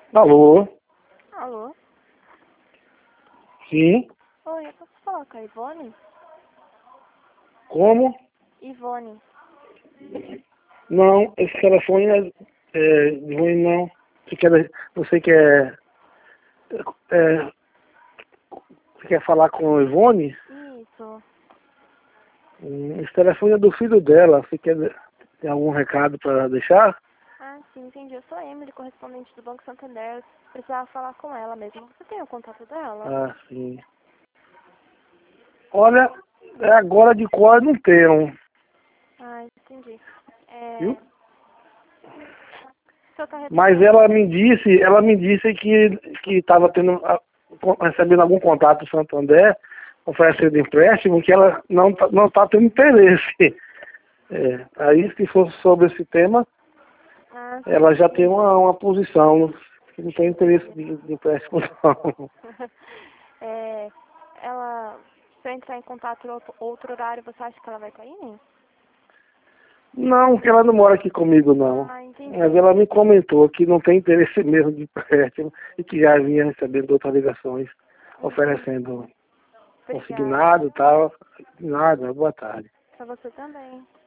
Alô? Alô? Sim? Oi, eu posso falar com a Ivone? Como? Ivone. Não, esse telefone é ruim, não. Você quer, é, você quer falar com a Ivone? Isso. Esse telefone é do filho dela. Você tem algum recado para deixar? Ah, sim, entendi. Eu sou a Emily, correspondente do Banco Santander. Precisava falar com ela mesmo. Você tem o contato dela? Ah, sim. Olha, agora de cor eu não tenho, Ah, entendi. viu? O senhor tá Mas retornando? ela me disse que estava recebendo algum contato do Santander, oferecendo empréstimo, que ela não tá tendo interesse. Aí, se fosse sobre esse tema, Ah, sim, ela já tem entendi. uma posição, que não tem interesse de empréstimo, não. é, ela, se eu entrar em contato em outro horário, você acha que ela vai cair? Não, que ela não mora aqui comigo, não. Ah, entendi. Mas ela me comentou que não tem interesse mesmo de empréstimo e que já vinha recebendo outras ligações Entendi. oferecendo Obrigada. consignado e tal. Nada, boa tarde. Pra você também.